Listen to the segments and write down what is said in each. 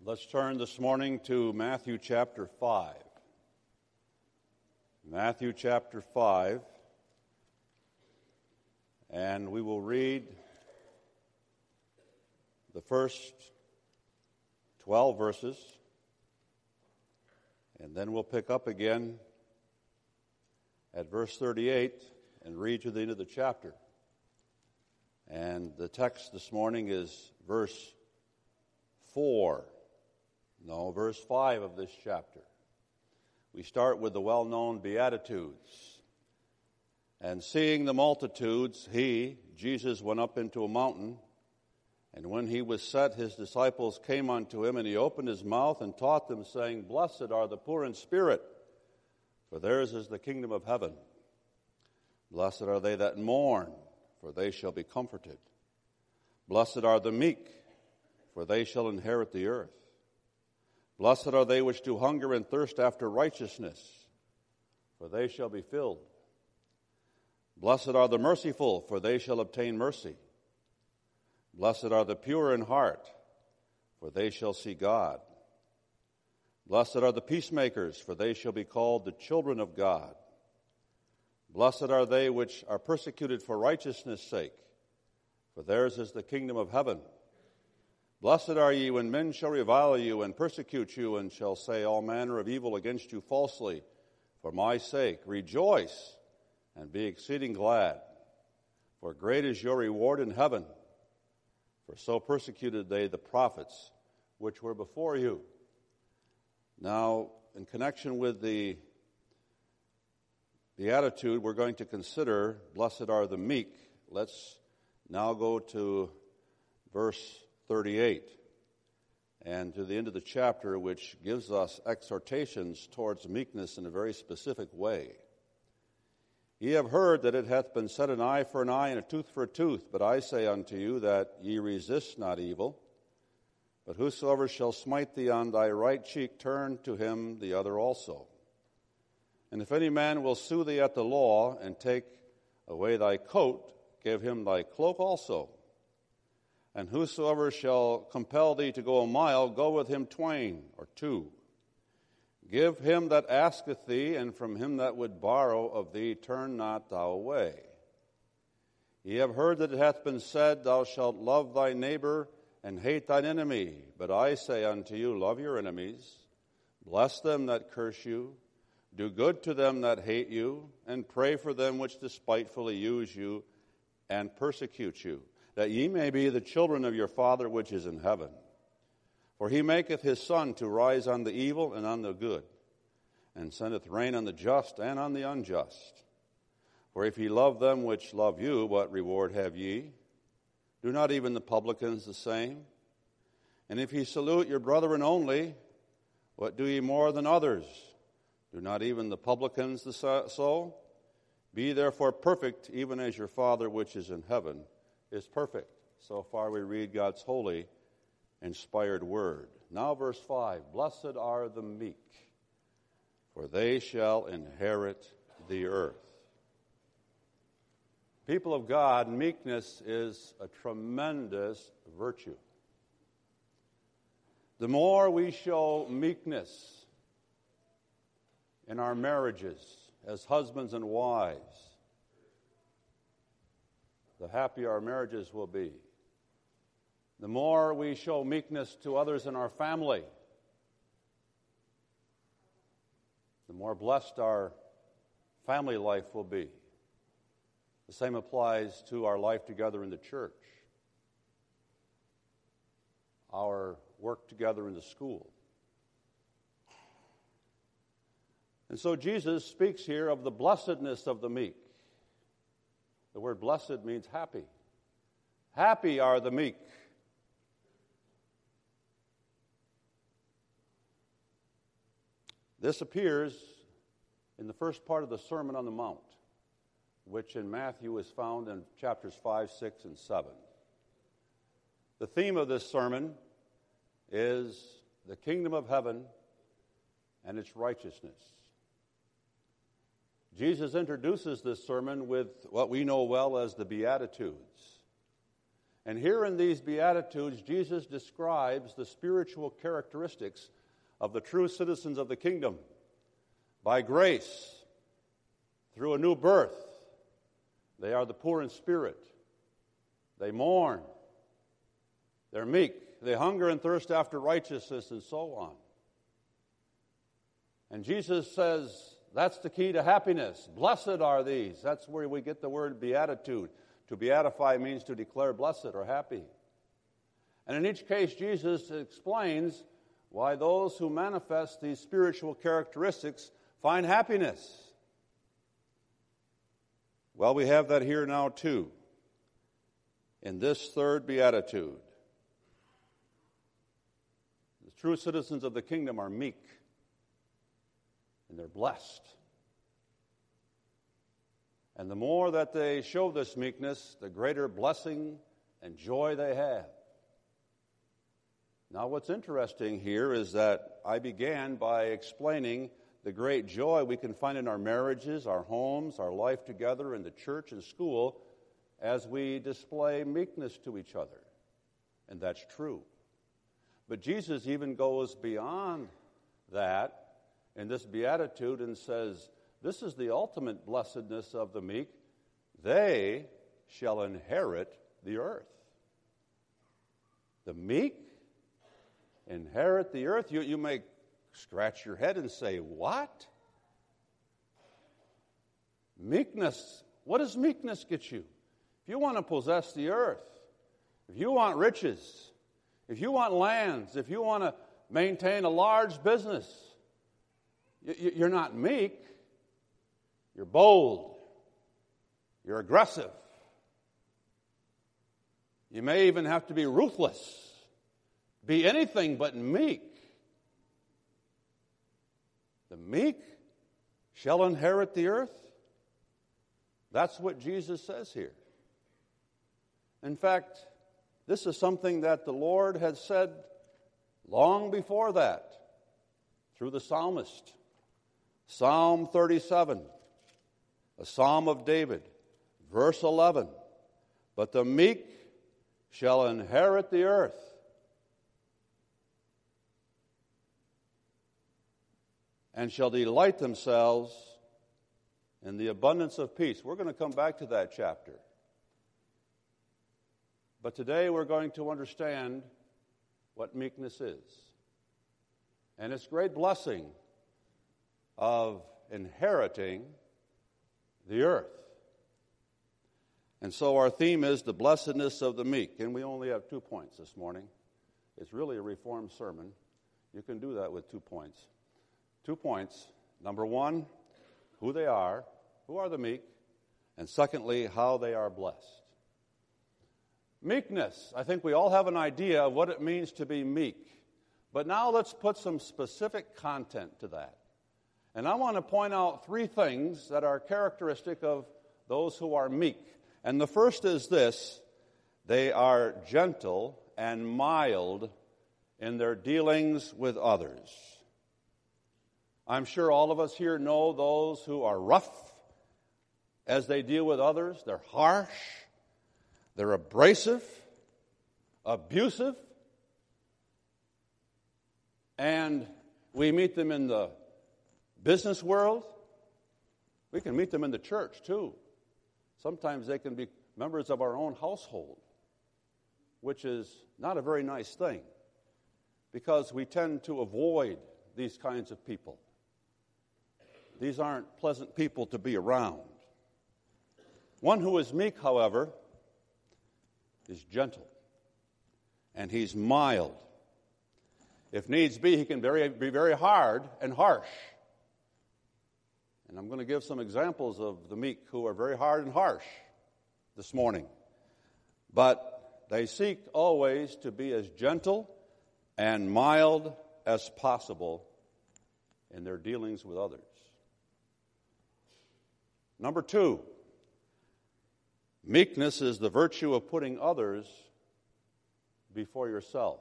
Let's turn this morning to Matthew chapter 5. Matthew chapter 5, and we will read the first 12 verses, and then we'll pick up again at verse 38 and read to the end of the chapter. And the text this morning is verse 5 of this chapter. We start with the well-known Beatitudes. And seeing the multitudes, Jesus, went up into a mountain. And when he was set, his disciples came unto him, and he opened his mouth and taught them, saying, Blessed are the poor in spirit, for theirs is the kingdom of heaven. Blessed are they that mourn, for they shall be comforted. Blessed are the meek, for they shall inherit the earth. Blessed are they which do hunger and thirst after righteousness, for they shall be filled. Blessed are the merciful, for they shall obtain mercy. Blessed are the pure in heart, for they shall see God. Blessed are the peacemakers, for they shall be called the children of God. Blessed are they which are persecuted for righteousness' sake, for theirs is the kingdom of heaven. Blessed are ye when men shall revile you and persecute you, and shall say all manner of evil against you falsely for my sake. Rejoice and be exceeding glad, for great is your reward in heaven. For so persecuted they the prophets which were before you. Now, in connection with the Beatitude, we're going to consider, blessed are the meek. Let's now go to verse 38 and to the end of the chapter, which gives us exhortations towards meekness in a very specific way. Ye have heard that it hath been said, an eye for an eye and a tooth for a tooth. But I say unto you that ye resist not evil. But whosoever shall smite thee on thy right cheek, turn to him the other also. And if any man will sue thee at the law, and take away thy coat, give him thy cloak also. And whosoever shall compel thee to go a mile, go with him twain or two. Give him that asketh thee, and from him that would borrow of thee, turn not thou away. Ye have heard that it hath been said, Thou shalt love thy neighbor, and hate thine enemy. But I say unto you, love your enemies, bless them that curse you, do good to them that hate you, and pray for them which despitefully use you and persecute you, that ye may be the children of your Father which is in heaven. For he maketh his sun to rise on the evil and on the good, and sendeth rain on the just and on the unjust. For if ye love them which love you, what reward have ye? Do not even the publicans the same? And if ye salute your brethren only, what do ye more than others? Do not even the publicans so? Be therefore perfect, even as your Father which is in heaven is perfect. So far we read God's holy, inspired word. Now verse 5, Blessed are the meek, for they shall inherit the earth. People of God, meekness is a tremendous virtue. The more we show meekness in our marriages as husbands and wives, the happier our marriages will be. The more we show meekness to others in our family, the more blessed our family life will be. The same applies to our life together in the church, our work together in the school. And so Jesus speaks here of the blessedness of the meek. The word blessed means happy. Happy are the meek. This appears in the first part of the Sermon on the Mount, which in Matthew is found in chapters 5, 6, and 7. The theme of this sermon is the kingdom of heaven and its righteousness. Jesus introduces this sermon with what we know well as the Beatitudes. And here in these Beatitudes, Jesus describes the spiritual characteristics of the true citizens of the kingdom. By grace, through a new birth, they are the poor in spirit. They mourn. They're meek. They hunger and thirst after righteousness, and so on. And Jesus says that's the key to happiness. Blessed are these. That's where we get the word beatitude. To beatify means to declare blessed or happy. And in each case, Jesus explains why those who manifest these spiritual characteristics find happiness. Well, we have that here now too, in this third beatitude. The true citizens of the kingdom are meek, and they're blessed. And the more that they show this meekness, the greater blessing and joy they have. Now, what's interesting here is that I began by explaining the great joy we can find in our marriages, our homes, our life together in the church and school as we display meekness to each other. And that's true. But Jesus even goes beyond that in this beatitude and says, this is the ultimate blessedness of the meek. They shall inherit the earth. The meek inherit the earth. You may scratch your head and say, what? Meekness. What does meekness get you? If you want to possess the earth, if you want riches, if you want lands, if you want to maintain a large business, you're not meek. You're bold. You're aggressive. You may even have to be ruthless. Be anything but meek. The meek shall inherit the earth. That's what Jesus says here. In fact, this is something that the Lord had said long before that through the psalmist. Psalm 37, a psalm of David, verse 11. But the meek shall inherit the earth. And shall delight themselves in the abundance of peace. We're going to come back to that chapter. But today we're going to understand what meekness is. And its great blessing of inheriting the earth. And so our theme is the blessedness of the meek. And we only have 2 points this morning. It's really a Reformed sermon. You can do that with 2 points. 2 points. Number one, who they are, who are the meek, and secondly, how they are blessed. Meekness. I think we all have an idea of what it means to be meek. But now let's put some specific content to that. And I want to point out 3 things that are characteristic of those who are meek. And the first is this: they are gentle and mild in their dealings with others. I'm sure all of us here know those who are rough as they deal with others. They're harsh. They're abrasive, abusive. And we meet them in the business world. We can meet them in the church, too. Sometimes they can be members of our own household, which is not a very nice thing because we tend to avoid these kinds of people. These aren't pleasant people to be around. One who is meek, however, is gentle, and he's mild. If needs be, he can be very hard and harsh. And I'm going to give some examples of the meek who are very hard and harsh this morning. But they seek always to be as gentle and mild as possible in their dealings with others. Number 2, meekness is the virtue of putting others before yourself.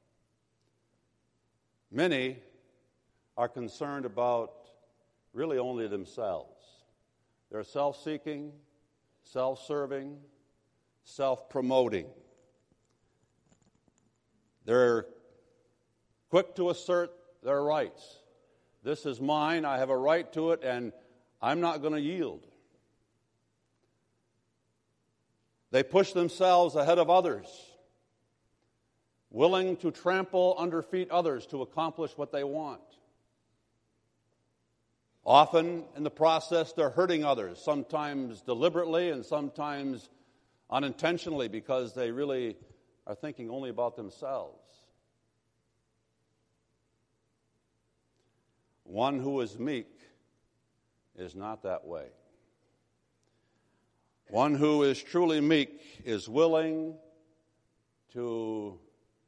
Many are concerned about really only themselves. They're self-seeking, self-serving, self-promoting. They're quick to assert their rights. This is mine, I have a right to it, and I'm not going to yield. They push themselves ahead of others, willing to trample under feet others to accomplish what they want. Often, in the process, they're hurting others, sometimes deliberately and sometimes unintentionally, because they really are thinking only about themselves. One who is meek is not that way. One who is truly meek is willing to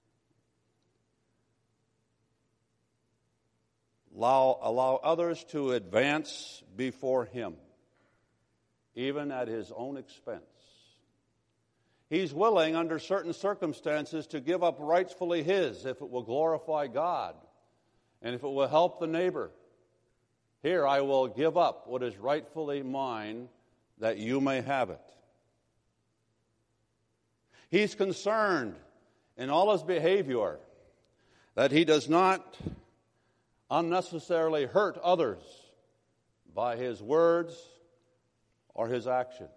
allow others to advance before him, even at his own expense. He's willing, under certain circumstances, to give up rightfully his if it will glorify God and if it will help the neighbor. Here, I will give up what is rightfully mine that you may have it. He's concerned in all his behavior that he does not unnecessarily hurt others by his words or his actions.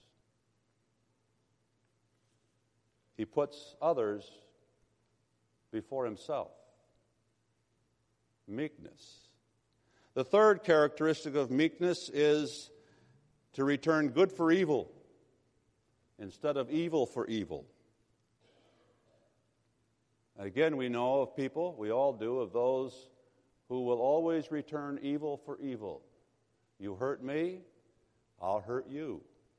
He puts others before himself. Meekness. The third characteristic of meekness is to return good for evil instead of evil for evil. Again, we know of people, we all do, of those who will always return evil for evil. You hurt me, I'll hurt you.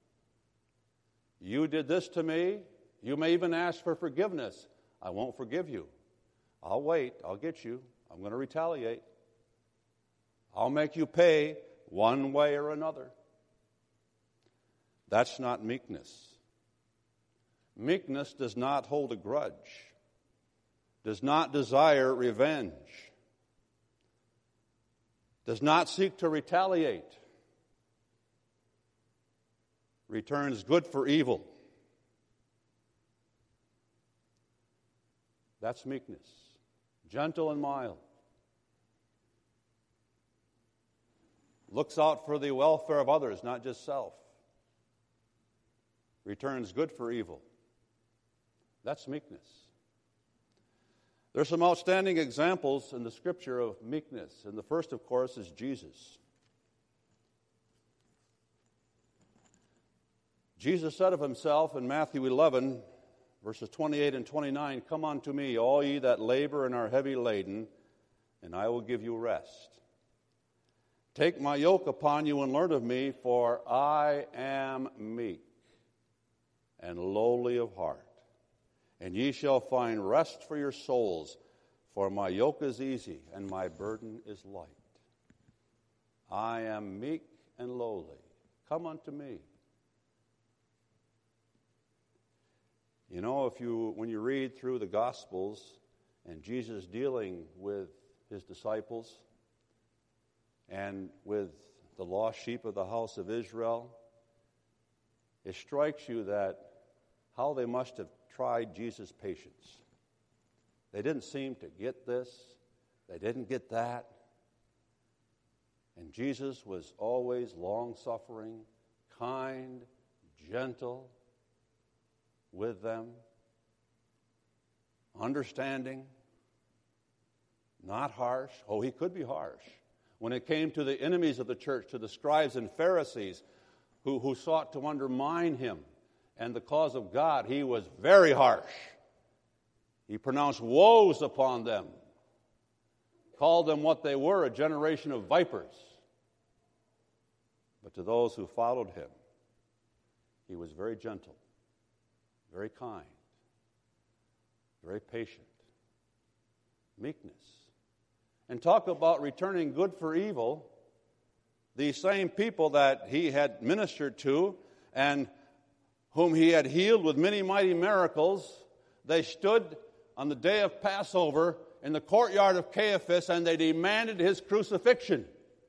You did this to me, you may even ask for forgiveness. I won't forgive you. I'll wait, I'll get you. I'm going to retaliate. I'll make you pay one way or another. That's not meekness. Meekness does not hold a grudge, does not desire revenge, does not seek to retaliate, returns good for evil. That's meekness. Gentle and mild. Looks out for the welfare of others, not just self. Returns good for evil. That's meekness. There's some outstanding examples in the Scripture of meekness. And the first, of course, is Jesus. Jesus said of himself in Matthew 11, verses 28 and 29, "Come unto me, all ye that labor and are heavy laden, and I will give you rest. Take my yoke upon you and learn of me, for I am meek and lowly of heart. And ye shall find rest for your souls, for my yoke is easy and my burden is light." I am meek and lowly. Come unto me. You know, when you read through the Gospels and Jesus dealing with his disciples and with the lost sheep of the house of Israel, it strikes you that how they must have tried Jesus' patience. They didn't seem to get this. They didn't get that. And Jesus was always long-suffering, kind, gentle with them, understanding, not harsh. Oh, he could be harsh. When it came to the enemies of the church, to the scribes and Pharisees who sought to undermine him and the cause of God, he was very harsh. He pronounced woes upon them, called them what they were, a generation of vipers. But to those who followed him, he was very gentle, very kind, very patient. Meekness. And talk about returning good for evil. These same people that he had ministered to and whom he had healed with many mighty miracles, they stood on the day of Passover in the courtyard of Caiaphas and they demanded his crucifixion.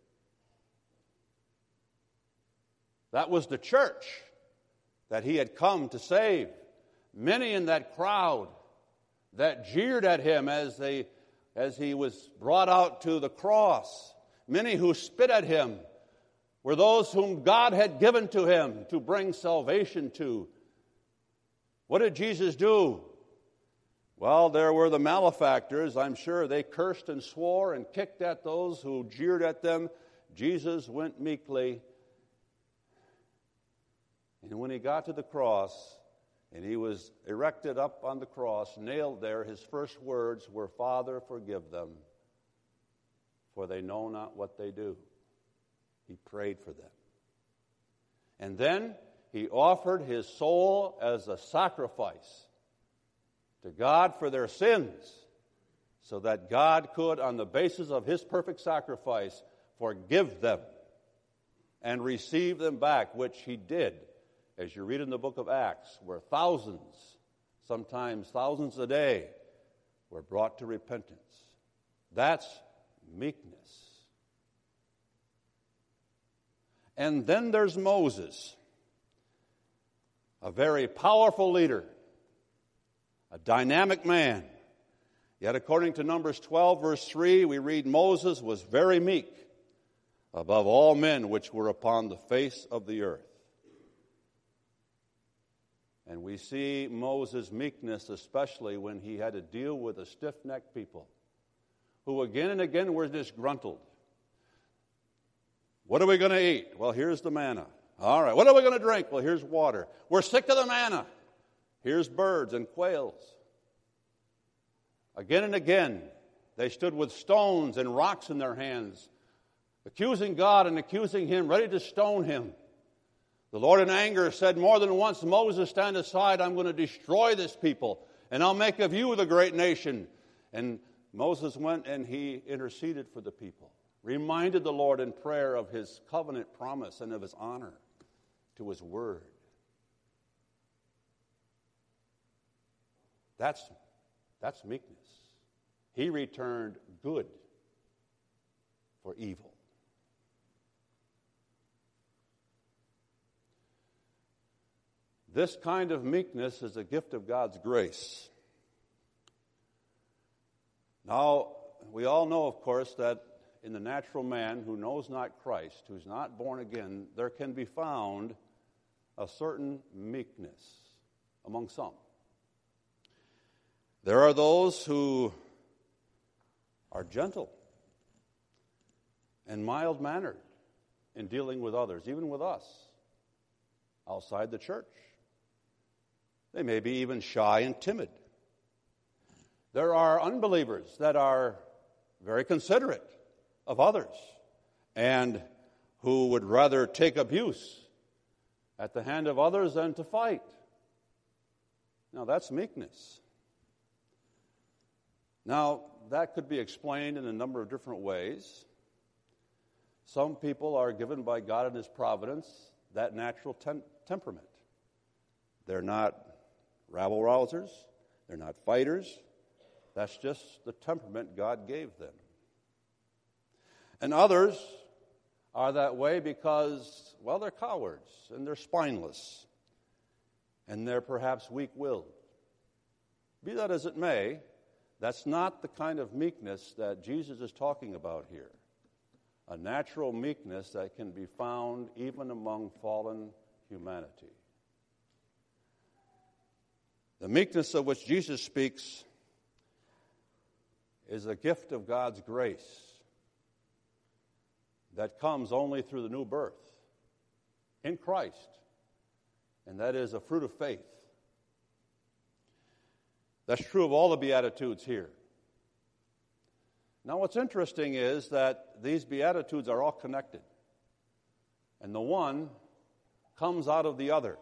That was the church that he had come to save. Many in that crowd, that jeered at him as he was brought out to the cross. Many who spit at him were those whom God had given to him to bring salvation to. What did Jesus do? Well, there were the malefactors. I'm sure they cursed and swore and kicked at those who jeered at them. Jesus went meekly. And when he got to the cross, and he was erected up on the cross, nailed there, his first words were, "Father, forgive them, for they know not what they do." He prayed for them. And then he offered his soul as a sacrifice to God for their sins, so that God could, on the basis of his perfect sacrifice, forgive them and receive them back, which he did. As you read in the book of Acts, where thousands, sometimes thousands a day, were brought to repentance. That's meekness. And then there's Moses, a very powerful leader, a dynamic man. Yet according to Numbers 12, verse 3, we read, Moses was very meek above all men which were upon the face of the earth. And we see Moses' meekness especially when he had to deal with a stiff-necked people who again and again were disgruntled. What are we going to eat? Well, here's the manna. All right. What are we going to drink? Well, here's water. We're sick of the manna. Here's birds and quails. Again and again, they stood with stones and rocks in their hands, accusing God and accusing him, ready to stone him. The Lord in anger said more than once, Moses, stand aside, I'm going to destroy this people, and I'll make of you the great nation. And Moses went and he interceded for the people, reminded the Lord in prayer of his covenant promise and of his honor to his word. That's meekness. He returned good for evil. This kind of meekness is a gift of God's grace. Now, we all know, of course, that in the natural man who knows not Christ, who's not born again, there can be found a certain meekness among some. There are those who are gentle and mild-mannered in dealing with others, even with us, outside the church. They may be even shy and timid. There are unbelievers that are very considerate of others and who would rather take abuse at the hand of others than to fight. Now, that's meekness. Now, that could be explained in a number of different ways. Some people are given by God in his providence that natural temperament. They're not rabble-rousers. They're not fighters. That's just the temperament God gave them. And others are that way because, well, they're cowards and they're spineless and they're perhaps weak-willed. Be that as it may, that's not the kind of meekness that Jesus is talking about here. A natural meekness that can be found even among fallen humanity. The meekness of which Jesus speaks is a gift of God's grace that comes only through the new birth in Christ, and that is a fruit of faith. That's true of all the Beatitudes here. Now, what's interesting is that these Beatitudes are all connected, and the one comes out of the other.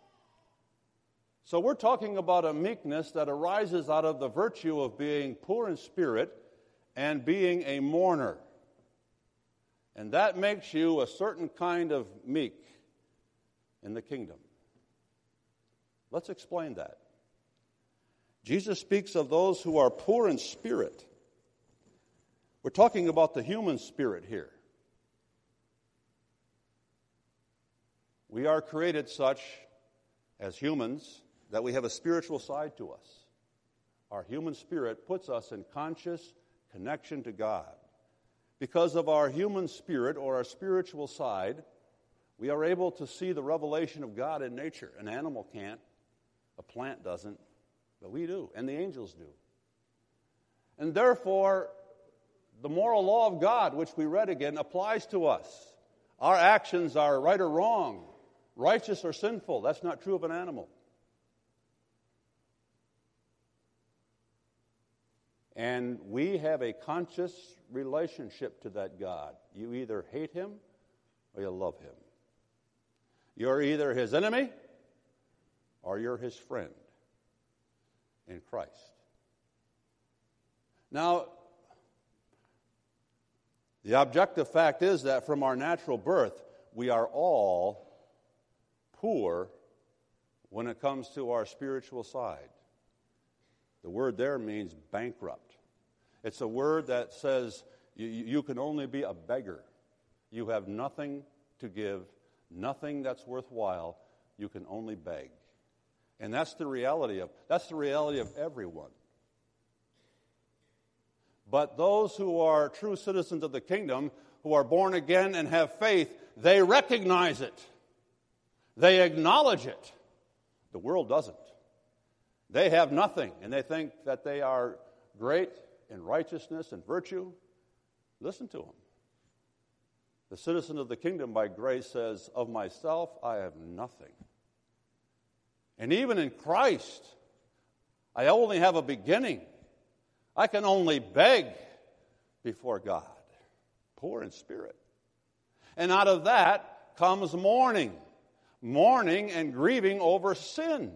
So we're talking about a meekness that arises out of the virtue of being poor in spirit and being a mourner. And that makes you a certain kind of meek in the kingdom. Let's explain that. Jesus speaks of those who are poor in spirit. We're talking about the human spirit here. We are created such as humans that we have a spiritual side to us. our human spirit, puts us in conscious connection to God. Because of our human spirit or our spiritual side, we are able to see the revelation of God in nature. An animal can't, a plant doesn't, but we do, and the angels do. And therefore, the moral law of God, which we read again, applies to us. Our actions are right or wrong, righteous or sinful. That's not true of an animal. And we have a conscious relationship to that God. You either hate him or you love him. You're either his enemy or you're his friend in Christ. Now, the objective fact is that from our natural birth, we are all poor when it comes to our spiritual side. The word there means bankrupt. It's a word that says you can only be a beggar. You have nothing to give, nothing that's worthwhile. You can only beg. And that's the reality of everyone. But those who are true citizens of the kingdom, who are born again and have faith, they recognize it. They acknowledge it. The world doesn't. They have nothing, and they think that they are great in righteousness and virtue. Listen to them. The citizen of the kingdom by grace says, of myself I have nothing. And even in Christ, I only have a beginning. I can only beg before God, poor in spirit. And out of that comes mourning and grieving over sin.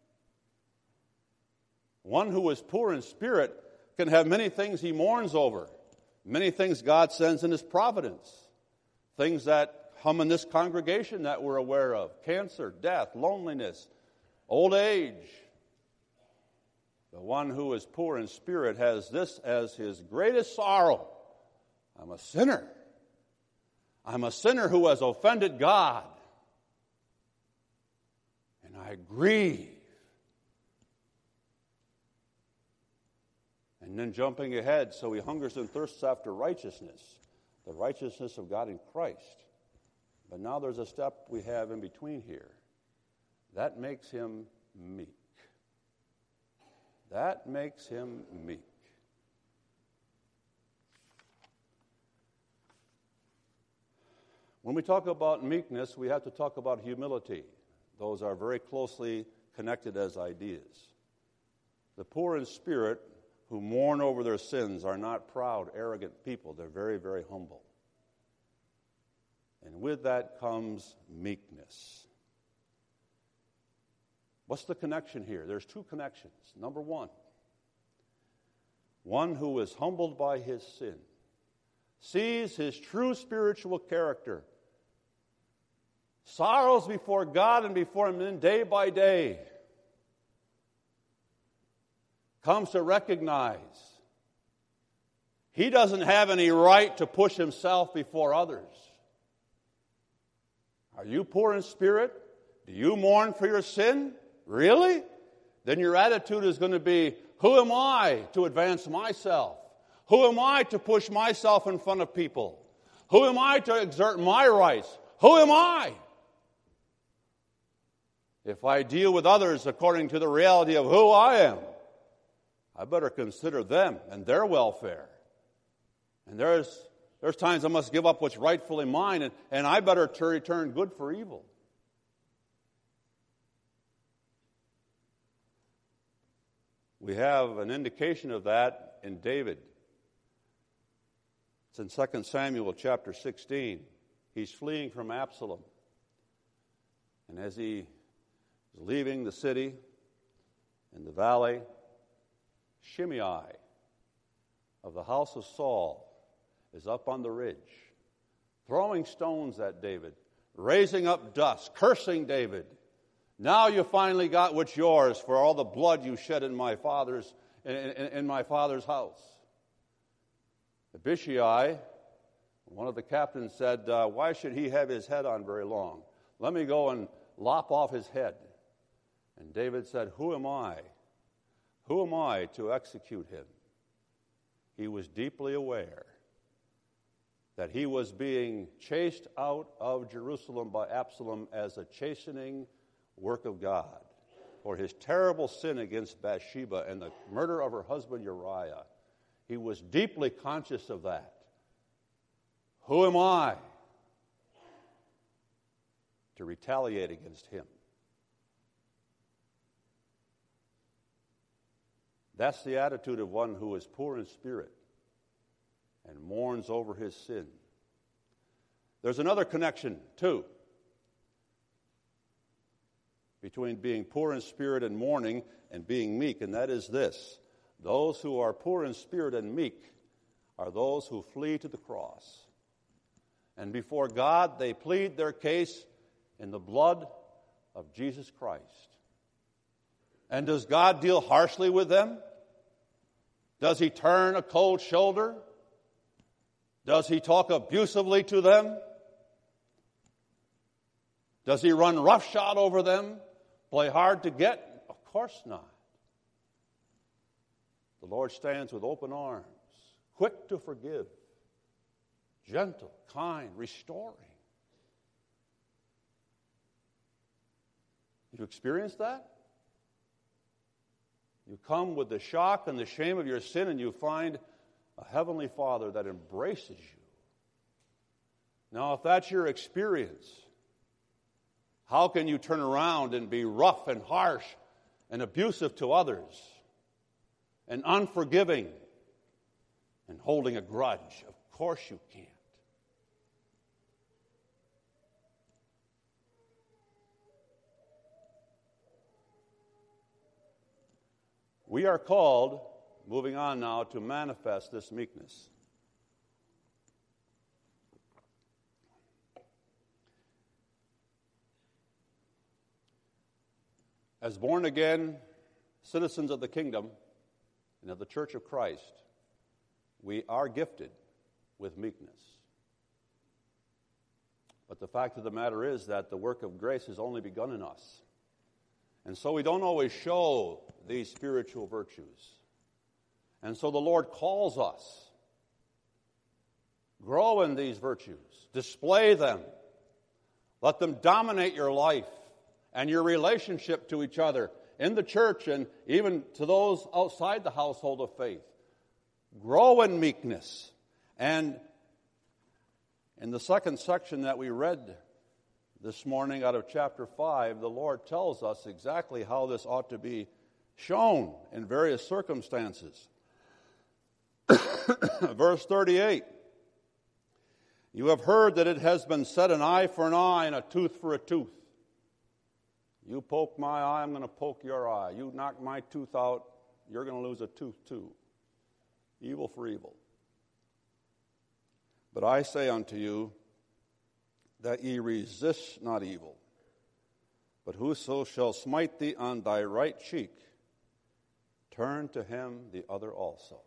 One who is poor in spirit can have many things he mourns over, many things God sends in his providence, things that hum in this congregation that we're aware of: cancer, death, loneliness, old age. The one who is poor in spirit has this as his greatest sorrow: I'm a sinner. I'm a sinner who has offended God. And I grieve. And then jumping ahead, so he hungers and thirsts after righteousness, the righteousness of God in Christ. But now there's a step we have in between here. That makes him meek. That makes him meek. When we talk about meekness, we have to talk about humility. Those are very closely connected as ideas. The poor in spirit who mourn over their sins are not proud, arrogant people. They're very, very humble. And with that comes meekness. What's the connection here? There's two connections. Number one who is humbled by his sin, sees his true spiritual character, sorrows before God and before men day by day, comes to recognize he doesn't have any right to push himself before others. Are you poor in spirit? Do you mourn for your sin? Really? Then your attitude is going to be, who am I to advance myself? Who am I to push myself in front of people? Who am I to exert my rights? Who am I? If I deal with others according to the reality of who I am, I better consider them and their welfare. And there's times I must give up what's rightfully mine, and I better return good for evil. We have an indication of that in David. It's in 2 Samuel chapter 16. He's fleeing from Absalom. And as he is leaving the city in the valley, Shimei of the house of Saul is up on the ridge, throwing stones at David, raising up dust, cursing David. Now you finally got what's yours for all the blood you shed in my father's house. Abishai, one of the captains, said, why should he have his head on very long? Let me go and lop off his head. And David said, who am I? Who am I to execute him? He was deeply aware that he was being chased out of Jerusalem by Absalom as a chastening work of God for his terrible sin against Bathsheba and the murder of her husband Uriah. He was deeply conscious of that. Who am I to retaliate against him? That's the attitude of one who is poor in spirit and mourns over his sin. There's another connection, too, between being poor in spirit and mourning and being meek, and that is this. Those who are poor in spirit and meek are those who flee to the cross. And before God, they plead their case in the blood of Jesus Christ. And does God deal harshly with them? Does he turn a cold shoulder? Does he talk abusively to them? Does he run roughshod over them? Play hard to get? Of course not. The Lord stands with open arms, quick to forgive, gentle, kind, restoring. You experienced that? You come with the shock and the shame of your sin, and you find a heavenly Father that embraces you. Now, if that's your experience, how can you turn around and be rough and harsh and abusive to others and unforgiving and holding a grudge? Of course you can't. We are called, moving on now, to manifest this meekness. As born-again citizens of the kingdom and of the Church of Christ, we are gifted with meekness. But the fact of the matter is that the work of grace has only begun in us. And so we don't always show these spiritual virtues. And so the Lord calls us. Grow in these virtues. Display them. Let them dominate your life and your relationship to each other in the church and even to those outside the household of faith. Grow in meekness. And in the second section that we read this morning out of chapter 5, the Lord tells us exactly how this ought to be shown in various circumstances. Verse 38, you have heard that it has been said, an eye for an eye and a tooth for a tooth. You poke my eye, I'm going to poke your eye. You knock my tooth out, you're going to lose a tooth too. Evil for evil. But I say unto you, that ye resist not evil, but whoso shall smite thee on thy right cheek, turn to him the other also.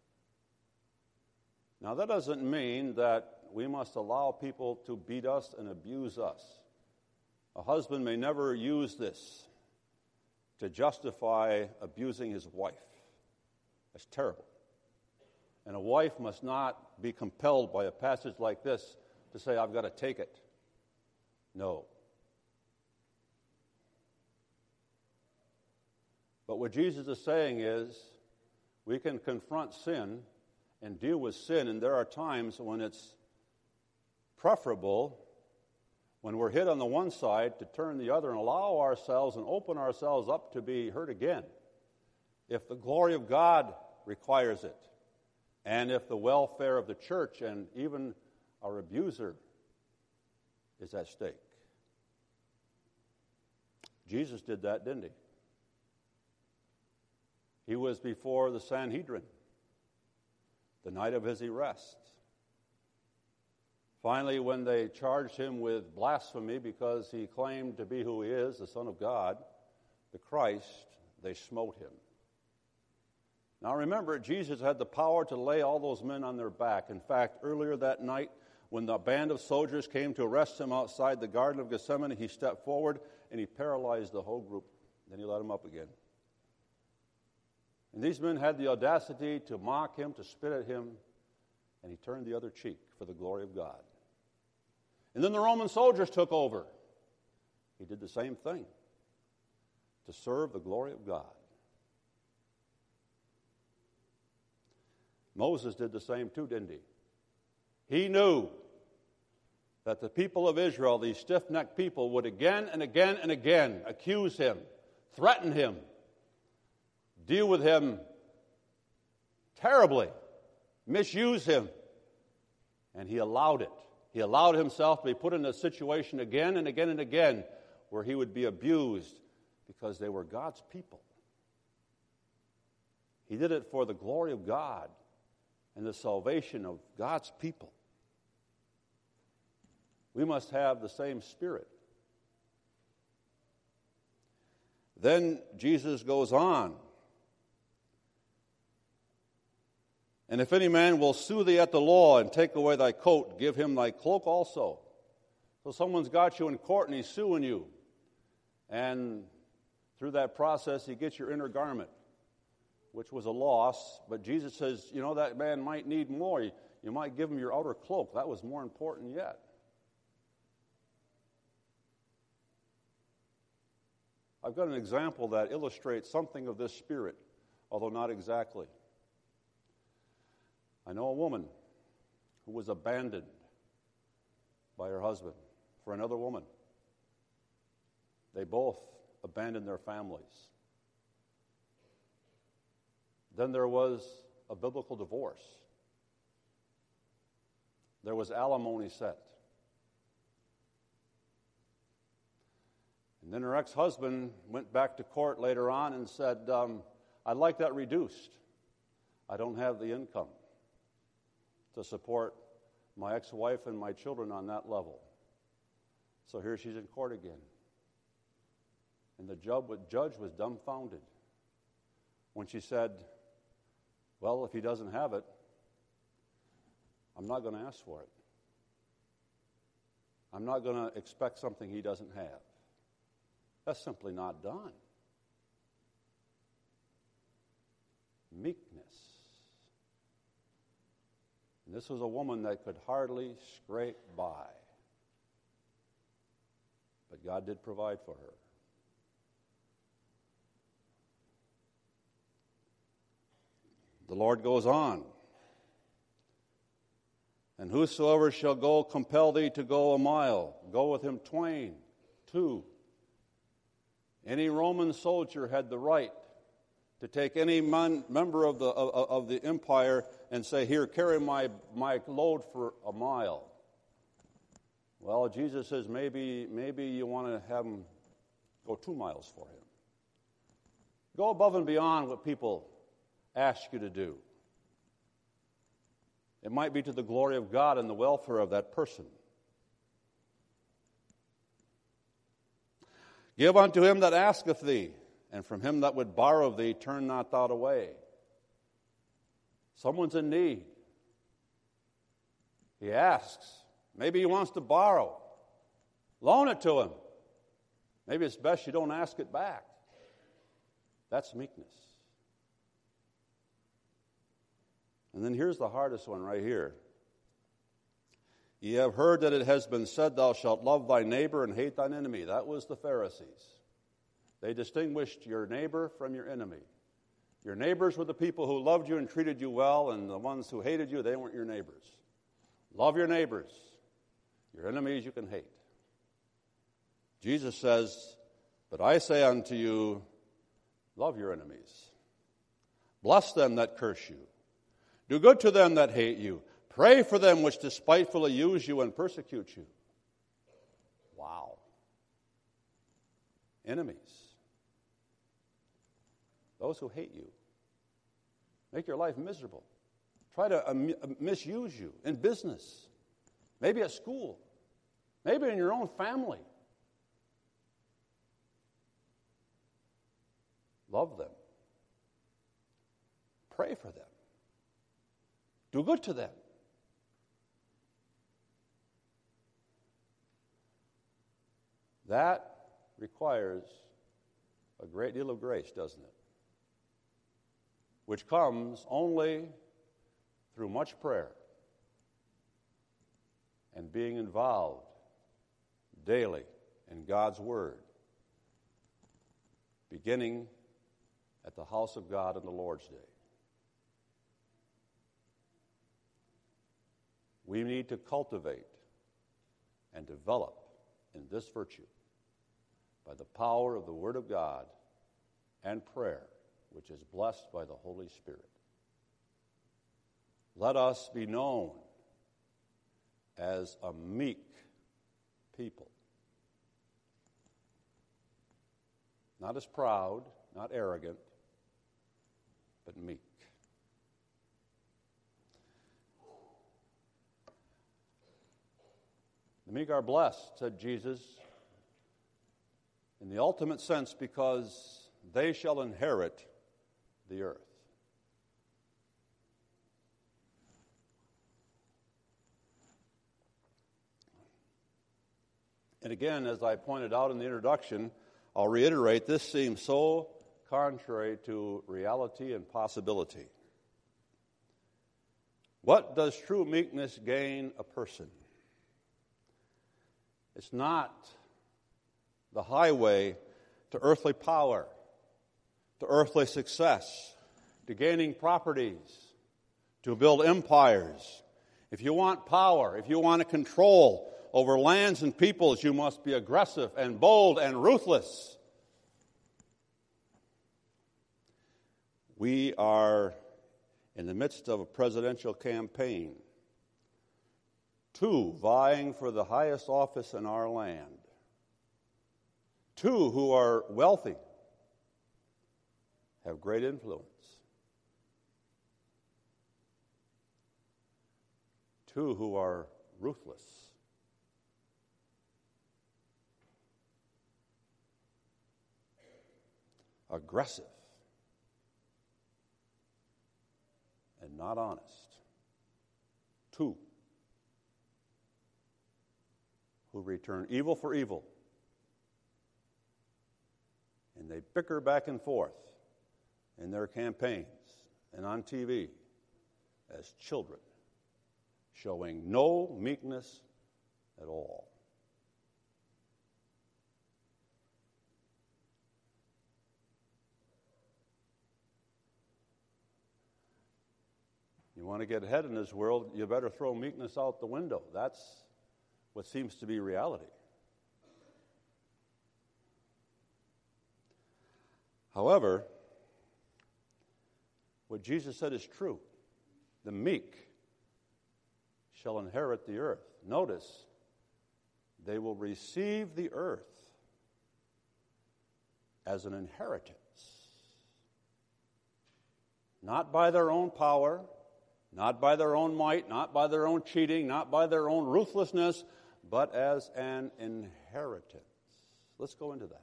Now that doesn't mean that we must allow people to beat us and abuse us. A husband may never use this to justify abusing his wife. That's terrible. And a wife must not be compelled by a passage like this to say, I've got to take it. No. But what Jesus is saying is, we can confront sin and deal with sin, and there are times when it's preferable, when we're hit on the one side, to turn the other and allow ourselves and open ourselves up to be hurt again, if the glory of God requires it, and if the welfare of the church and even our abuser is at stake. Jesus did that, didn't he? He was before the Sanhedrin the night of his arrest. Finally, when they charged him with blasphemy because he claimed to be who he is, the Son of God, the Christ, they smote him. Now remember, Jesus had the power to lay all those men on their back. In fact, earlier that night, when the band of soldiers came to arrest him outside the Garden of Gethsemane, he stepped forward and he paralyzed the whole group. Then he let them up again. And these men had the audacity to mock him, to spit at him, and he turned the other cheek for the glory of God. And then the Roman soldiers took over. He did the same thing to serve the glory of God. Moses did the same too, didn't he? He knew that the people of Israel, these stiff-necked people, would again and again and again accuse him, threaten him, deal with him terribly, misuse him. And he allowed it. He allowed himself to be put in a situation again and again and again where he would be abused because they were God's people. He did it for the glory of God and the salvation of God's people. We must have the same spirit. Then Jesus goes on. And if any man will sue thee at the law and take away thy coat, give him thy cloak also. So someone's got you in court and he's suing you. And through that process, he gets your inner garment, which was a loss. But Jesus says, you know, that man might need more. You might give him your outer cloak. That was more important yet. I've got an example that illustrates something of this spirit, although not exactly. I know a woman who was abandoned by her husband for another woman. They both abandoned their families. Then there was a biblical divorce. There was alimony set. And then her ex-husband went back to court later on and said, I'd like that reduced. I don't have the income to support my ex-wife and my children on that level. So here she's in court again. And the judge was dumbfounded when she said, well, if he doesn't have it, I'm not going to ask for it. I'm not going to expect something he doesn't have. That's simply not done. Meekness. And this was a woman that could hardly scrape by. But God did provide for her. The Lord goes on. And whosoever shall go compel thee to go a mile, go with him twain, two. Any Roman soldier had the right to take any member of the empire and say, here, carry my load for a mile. Well, Jesus says maybe you want to have him go 2 miles for him. Go above and beyond what people ask you to do. It might be to the glory of God and the welfare of that person. Give unto him that asketh thee, and from him that would borrow thee, turn not thou away. Someone's in need. He asks. Maybe he wants to borrow. Loan it to him. Maybe it's best you don't ask it back. That's meekness. And then here's the hardest one right here. Ye have heard that it has been said, thou shalt love thy neighbor and hate thine enemy. That was the Pharisees. They distinguished your neighbor from your enemy. Your neighbors were the people who loved you and treated you well, and the ones who hated you, they weren't your neighbors. Love your neighbors. Your enemies you can hate. Jesus says, but I say unto you, love your enemies. Bless them that curse you. Do good to them that hate you. Pray for them which despitefully use you and persecute you. Wow. Enemies. Those who hate you. Make your life miserable. Try to misuse you in business. Maybe at school. Maybe in your own family. Love them. Pray for them. Do good to them. That requires a great deal of grace, doesn't it? which comes only through much prayer and being involved daily in God's Word, beginning at the house of God on the Lord's Day. We need to cultivate and develop in this virtue by the power of the Word of God and prayer, which is blessed by the Holy Spirit. Let us be known as a meek people. Not as proud, not arrogant, but meek. The meek are blessed, said Jesus, in the ultimate sense, because they shall inherit the earth. And again, as I pointed out in the introduction, I'll reiterate, this seems so contrary to reality and possibility. What does true meekness gain a person? It's not the highway to earthly power, to earthly success, to gaining properties, to build empires. If you want power, if you want to control over lands and peoples, you must be aggressive and bold and ruthless. We are in the midst of a presidential campaign, two vying for the highest office in our land, two who are wealthy, have great influence, two who are ruthless, aggressive, and not honest. Two who return evil for evil. And they bicker back and forth in their campaigns and on TV as children, showing no meekness at all. You want to get ahead in this world, you better throw meekness out the window. That's what seems to be reality. However, what Jesus said is true. The meek shall inherit the earth. Notice, they will receive the earth as an inheritance. Not by their own power, not by their own might, not by their own cheating, not by their own ruthlessness, but as an inheritance. Let's go into that.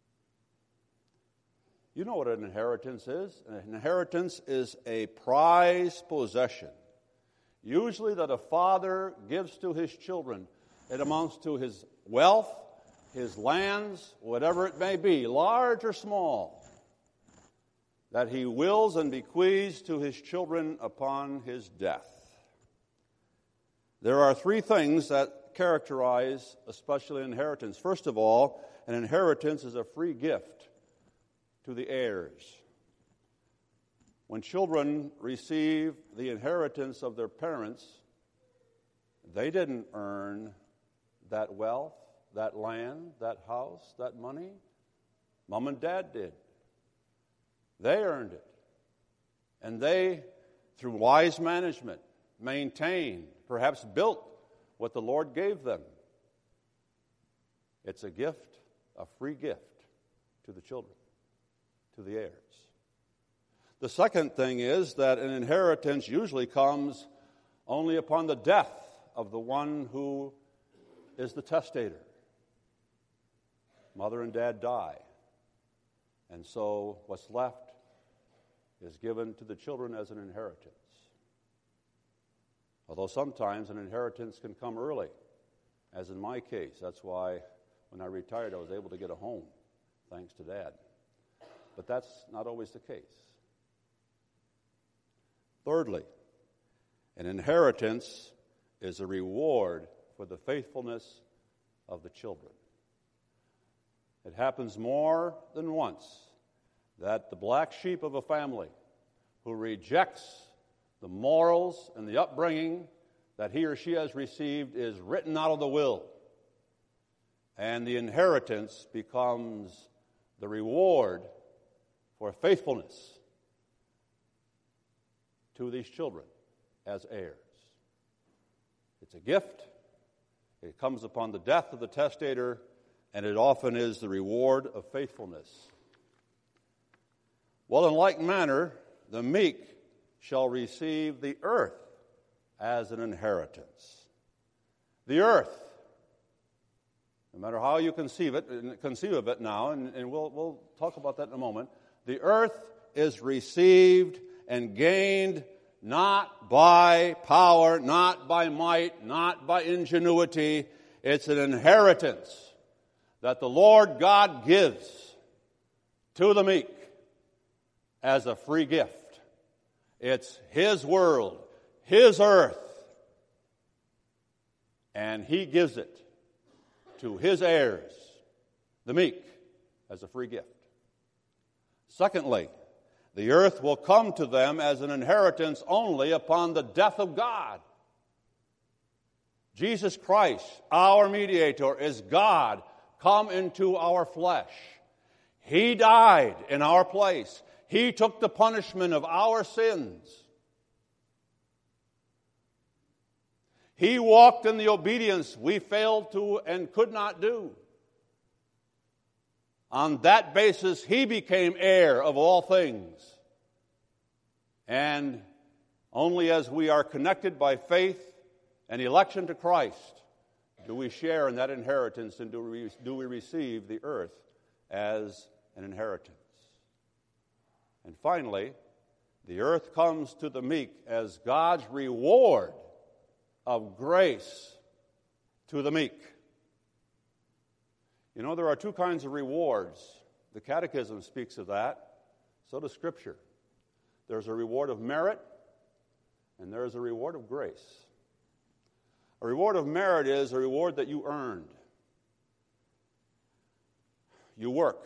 You know what an inheritance is. An inheritance is a prized possession, usually that a father gives to his children. It amounts to his wealth, his lands, whatever it may be, large or small, that he wills and bequeaths to his children upon his death. There are three things that characterize especially inheritance. First of all, an inheritance is a free gift to the heirs. When children receive the inheritance of their parents, they didn't earn that wealth, that land, that house, that money. Mom and Dad did. They earned it. And they, through wise management, maintained, perhaps built what the Lord gave them. It's a gift, a free gift to the children, to the heirs. The second thing is that an inheritance usually comes only upon the death of the one who is the testator. Mother and dad die. And so what's left is given to the children as an inheritance. Although sometimes an inheritance can come early, as in my case. That's why when I retired I was able to get a home, thanks to Dad. But that's not always the case. Thirdly, an inheritance is a reward for the faithfulness of the children. It happens more than once that the black sheep of a family who rejects the morals and the upbringing that he or she has received is written out of the will, and the inheritance becomes the reward for faithfulness to these children as heirs. It's a gift. It comes upon the death of the testator, and it often is the reward of faithfulness. Well, in like manner, the meek shall receive the earth as an inheritance. The earth, no matter how you conceive of it now, and we'll talk about that in a moment, the earth is received and gained not by power, not by might, not by ingenuity. It's an inheritance that the Lord God gives to the meek as a free gift. It's His world, His earth, and He gives it to His heirs, the meek, as a free gift. Secondly, the earth will come to them as an inheritance only upon the death of God. Jesus Christ, our mediator, is God come into our flesh. He died in our place. He took the punishment of our sins. He walked in the obedience we failed to and could not do. On that basis, He became heir of all things. And only as we are connected by faith and election to Christ do we share in that inheritance and do we receive the earth as an inheritance. And finally, the earth comes to the meek as God's reward of grace to the meek. You know, there are two kinds of rewards. The Catechism speaks of that. So does Scripture. There's a reward of merit, and there is a reward of grace. A reward of merit is a reward that you earned. You work.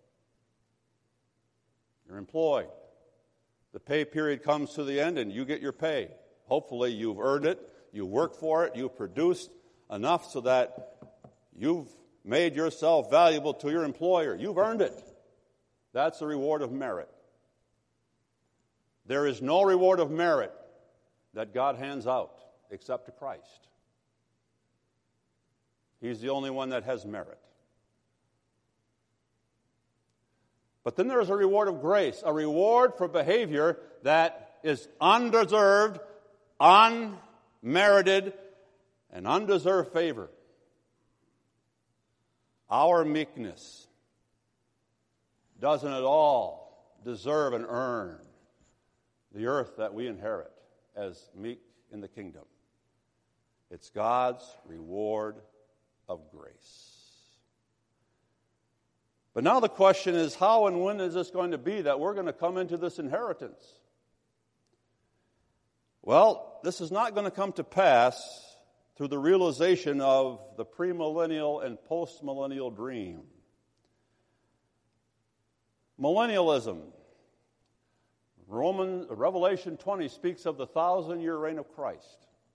You're employed. The pay period comes to the end, and you get your pay. Hopefully, you've earned it. You worked for it. You've produced enough so that you've made yourself valuable to your employer. You've earned it. That's the reward of merit. There is no reward of merit that God hands out except to Christ. He's the only one that has merit. But then there is a reward of grace, a reward for behavior that is undeserved, unmerited, and undeserved favor. Our meekness doesn't at all deserve and earn the earth that we inherit as meek in the kingdom. It's God's reward of grace. But now the question is, how and when is this going to be that we're going to come into this inheritance? Well, this is not going to come to pass through the realization of the premillennial and postmillennial dream. Millennialism. Revelation 20 speaks of the 1,000-year reign of Christ.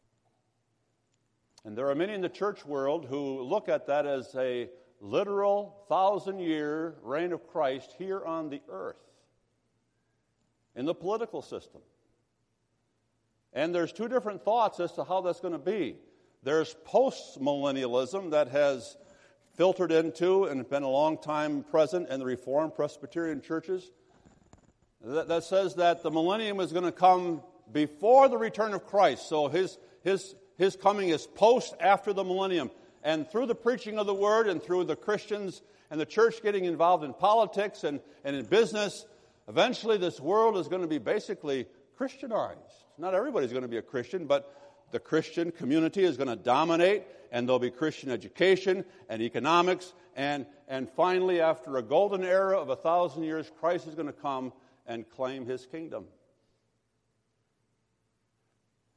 And there are many in the church world who look at that as a literal 1,000-year reign of Christ here on the earth, in the political system. And there's two different thoughts as to how that's going to be. There's post-millennialism that has filtered into and been a long time present in the Reformed Presbyterian churches that says that the millennium is going to come before the return of Christ. So his coming is post after the millennium. And through the preaching of the word and through the Christians and the church getting involved in politics and in business, eventually this world is going to be basically Christianized. Not everybody's going to be a Christian, but the Christian community is going to dominate, and there'll be Christian education and economics. And finally, after a golden era of 1,000 years, Christ is going to come and claim His kingdom.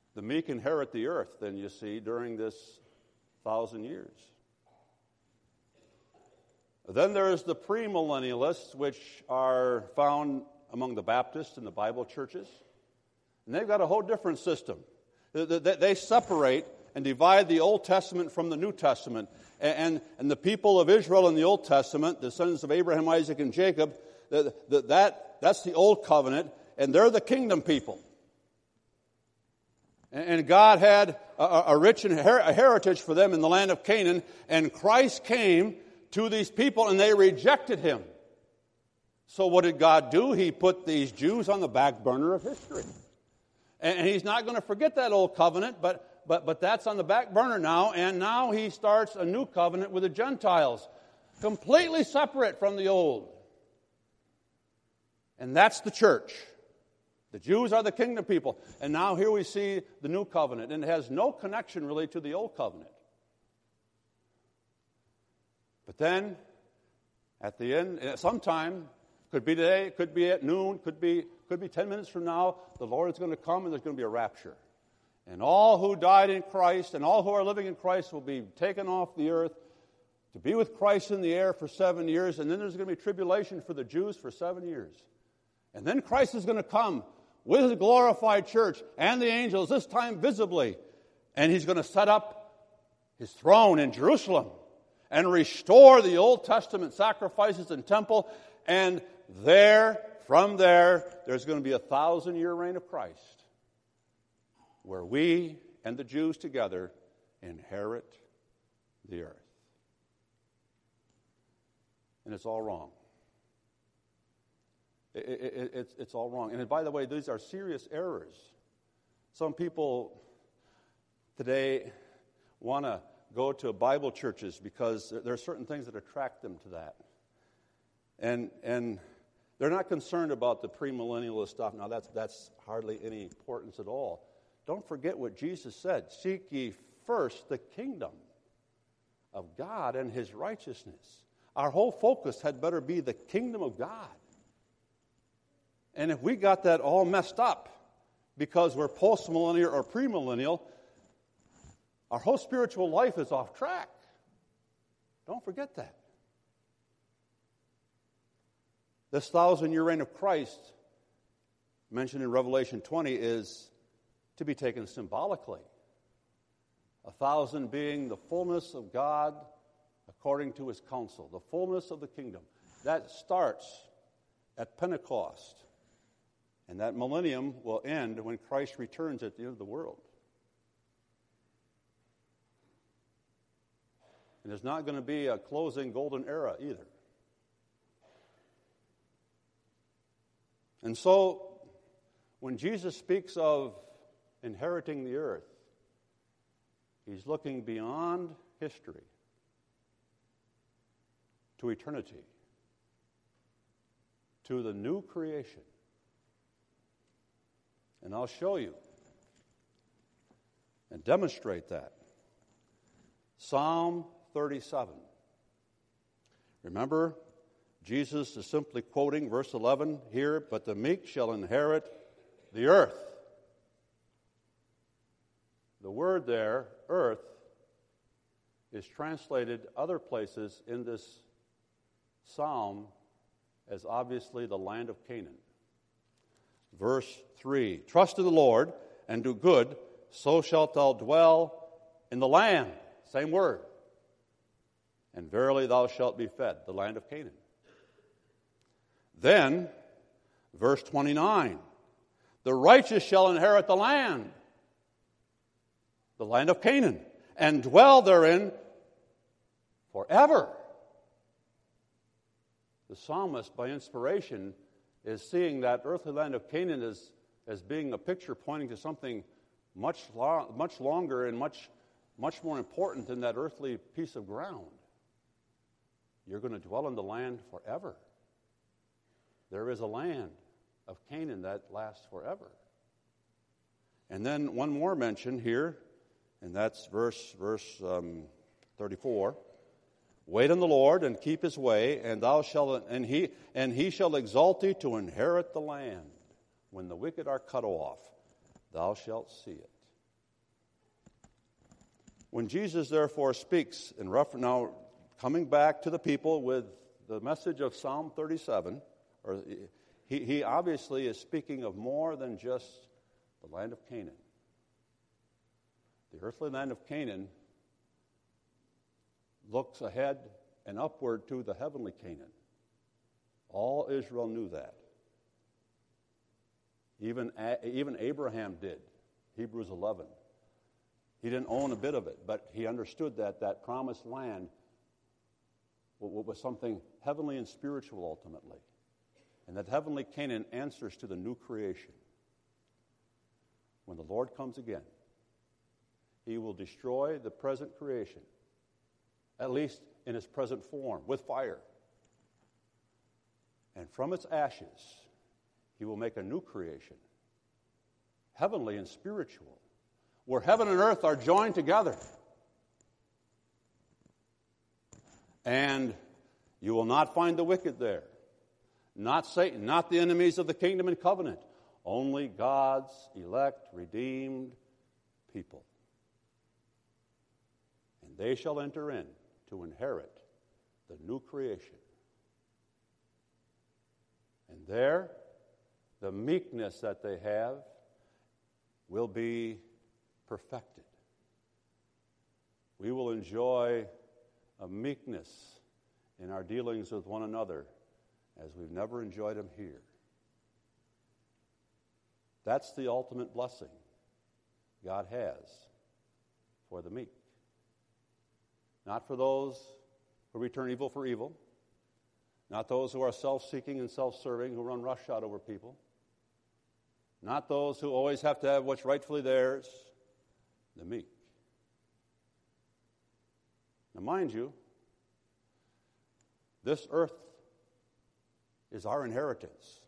The meek inherit the earth, then you see, during this 1,000 years. Then there's the premillennialists, which are found among the Baptists and the Bible churches. And they've got a whole different system. They separate and divide the Old Testament from the New Testament. And the people of Israel in the Old Testament, the sons of Abraham, Isaac, and Jacob, that's the Old Covenant, and they're the kingdom people. And God had a rich heritage for them in the land of Canaan, and Christ came to these people, and they rejected him. So what did God do? He put these Jews on the back burner of history. And he's not going to forget that old covenant, but that's on the back burner now, and now he starts a new covenant with the Gentiles, completely separate from the old. And that's the church. The Jews are the kingdom people. And now here we see the new covenant, and it has no connection really to the old covenant. But then, at the end, sometime, could be today, could be at noon, could be 10 minutes from now, the Lord is going to come and there's going to be a rapture. And all who died in Christ and all who are living in Christ will be taken off the earth to be with Christ in the air for 7 years. And then there's going to be tribulation for the Jews for 7 years. And then Christ is going to come with his glorified church and the angels, this time visibly. And he's going to set up his throne in Jerusalem and restore the Old Testament sacrifices and temple. And from there, there's going to be a 1,000-year reign of Christ, where we and the Jews together inherit the earth. And it's all wrong. It's all wrong. And by the way, these are serious errors. Some people today want to go to Bible churches because there are certain things that attract them to that. And they're not concerned about the premillennialist stuff. Now, that's hardly any importance at all. Don't forget what Jesus said. Seek ye first the kingdom of God and his righteousness. Our whole focus had better be the kingdom of God. And if we got that all messed up because we're post-millennial or premillennial, our whole spiritual life is off track. Don't forget that. This 1,000-year reign of Christ, mentioned in Revelation 20, is to be taken symbolically. 1,000 being the fullness of God according to his counsel, the fullness of the kingdom. That starts at Pentecost. And that millennium will end when Christ returns at the end of the world. And there's not going to be a closing golden era either. And so, when Jesus speaks of inheriting the earth, he's looking beyond history to eternity, to the new creation. And I'll show you and demonstrate that. Psalm 37. Remember, Jesus is simply quoting verse 11 here, but the meek shall inherit the earth. The word there, earth, is translated other places in this psalm as obviously the land of Canaan. Verse 3, trust in the Lord and do good, so shalt thou dwell in the land. Same word. And verily thou shalt be fed, the land of Canaan. Then, verse 29, the righteous shall inherit the land of Canaan, and dwell therein forever. The psalmist, by inspiration, is seeing that earthly land of Canaan as being a picture pointing to something much longer and much more important than that earthly piece of ground. You're going to dwell in the land forever. There is a land of Canaan that lasts forever. And then one more mention here, and that's verse 34. Wait on the Lord and keep his way, and he shall exalt thee to inherit the land. When the wicked are cut off, thou shalt see it. When Jesus therefore speaks in reference, now coming back to the people with the message of Psalm 37, he obviously is speaking of more than just the land of Canaan. The earthly land of Canaan looks ahead and upward to the heavenly Canaan. All Israel knew that. Even Abraham did. Hebrews 11. He didn't own a bit of it, but he understood that promised land was something heavenly and spiritual ultimately. And that heavenly Canaan answers to the new creation. When the Lord comes again, he will destroy the present creation, at least in its present form, with fire. And from its ashes, he will make a new creation, heavenly and spiritual, where heaven and earth are joined together. And you will not find the wicked there, not Satan, not the enemies of the kingdom and covenant, only God's elect, redeemed people. And they shall enter in to inherit the new creation. And there, the meekness that they have will be perfected. We will enjoy a meekness in our dealings with one another as we've never enjoyed them here. That's the ultimate blessing God has for the meek. Not for those who return evil for evil, not those who are self-seeking and self-serving, who run roughshod over people, not those who always have to have what's rightfully theirs, the meek. Now, mind you, this earth is our inheritance.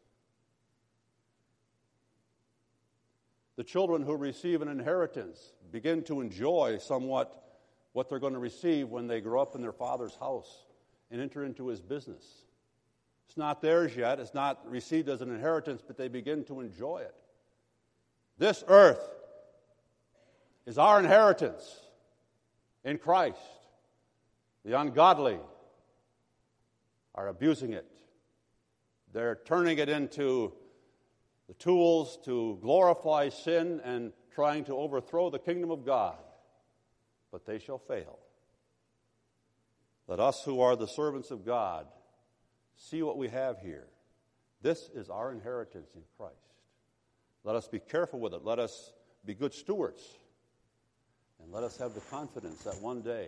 The children who receive an inheritance begin to enjoy somewhat what they're going to receive when they grow up in their father's house and enter into his business. It's not theirs yet. It's not received as an inheritance, but they begin to enjoy it. This earth is our inheritance in Christ. The ungodly are abusing it. They're turning it into the tools to glorify sin and trying to overthrow the kingdom of God. But they shall fail. Let us who are the servants of God see what we have here. This is our inheritance in Christ. Let us be careful with it. Let us be good stewards. And let us have the confidence that one day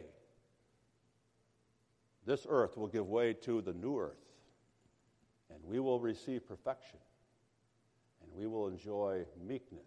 this earth will give way to the new earth. And we will receive perfection. And we will enjoy meekness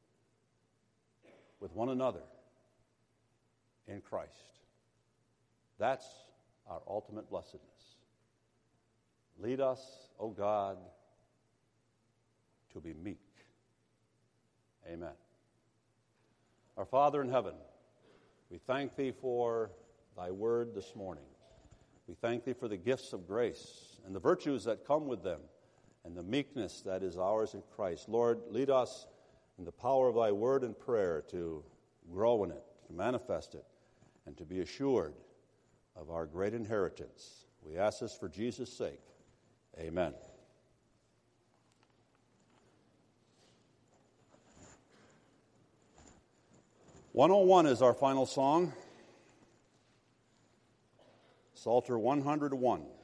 with one another in Christ. That's our ultimate blessedness. Lead us, O God, to be meek. Amen. Our Father in heaven, we thank Thee for Thy word this morning. We thank Thee for the gifts of grace and the virtues that come with them and the meekness that is ours in Christ. Lord, lead us in the power of Thy word and prayer to grow in it, to manifest it, and to be assured of our great inheritance. We ask this for Jesus' sake. Amen. "101" is our final song. Psalter 101.